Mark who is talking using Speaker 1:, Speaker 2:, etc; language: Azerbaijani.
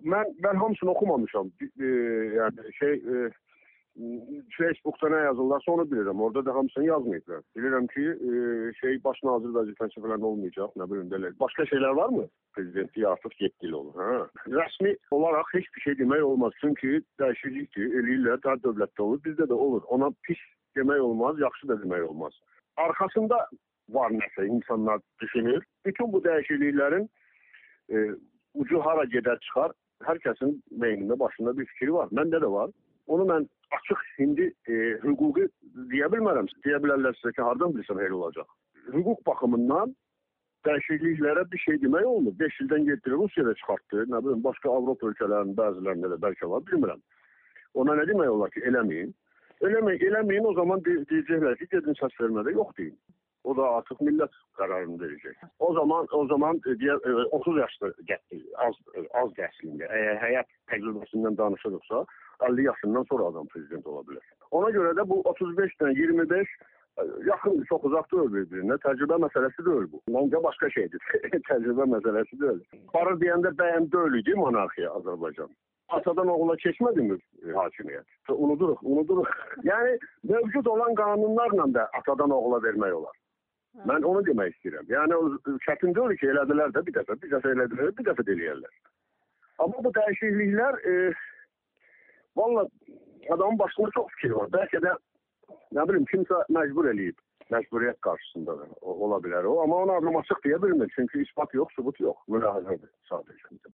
Speaker 1: mən hamısını oxumamışam. Facebookda nə yazırlarsa onu bilirəm. Orada da hamısını yazmayıblar. Bilirəm ki, baş nazir vəzifəsi falan olmayacaq. Nə bilim belə. Başqa şeylər varmı? Prezidentliyə artıq 7 il olur. Rəsmi olaraq heç bir şey demək olmaz. Çünki dəyişiklikdir. Eləyirlər, daha dövlətdə olur. Bizdə də olur. Ona pis demək olmaz, yaxşı da demək olmaz. Arxasında var nəsə insanlar düşünür. Bütün bu dəyişikliklərin ucu hara gedər çıxar. Hər kəsin beynində, başında bir fikri var. Məndə də var. Onu mən açıq indi hüquqi deyə bilmərəm. Deyə bilərlər sizə ki, hardan bilirsən elə olacaq. Hüquq baxımından dəyişikliklərə bir şey demək olmur. 5 ildən getdirir, Rusiyada çıxartdı. Nə bilim, başqa Avropa ölkələrinin bəzilərində də bəlkə var, bilmirəm. Ona nə demək olar ki, eləməyin. Eləməyin, o zaman deyəcəklər ki, gedin səs vermədə yox deyin. O da artıq millət qərarını verəcək. O zaman 30 yaşda az təhsilində, əgər həyat təcrübəsindən danışırıqsa, 50 yaşından sonra adam prezident ola bilər. Ona görə də bu 35-dən 25 yaxın, çox uzaq deyil bir-birinə. Təcrübə məsələsi deyil bu. Məncə başqa şeydir. Təcrübə məsələsi deyil. Barı deyəndə bəyəm deyil idi monarxiya Azərbaycan. Atadan oğula keçmədi mi hakimiyyət? Unuduruq. Yəni, mövcud olan qanunlarla da atadan oğula vermək olar. Mən onu demək istəyirəm. Yəni, çətin deyil ki, elədilər də bir dəfə elədilər, bir dəfə də eləyərlər. Amma bu dəyişikliklər, valla adamın başında çox fikir var. Bəlkə də, nə bilim, kimsə məcbur eləyib. Məcburiyyət qarşısında da ola bilər o. Amma ona adam açıq deyə bilmir. Çünki ispat yox, sübut yox. Mülahizədir sadəcə.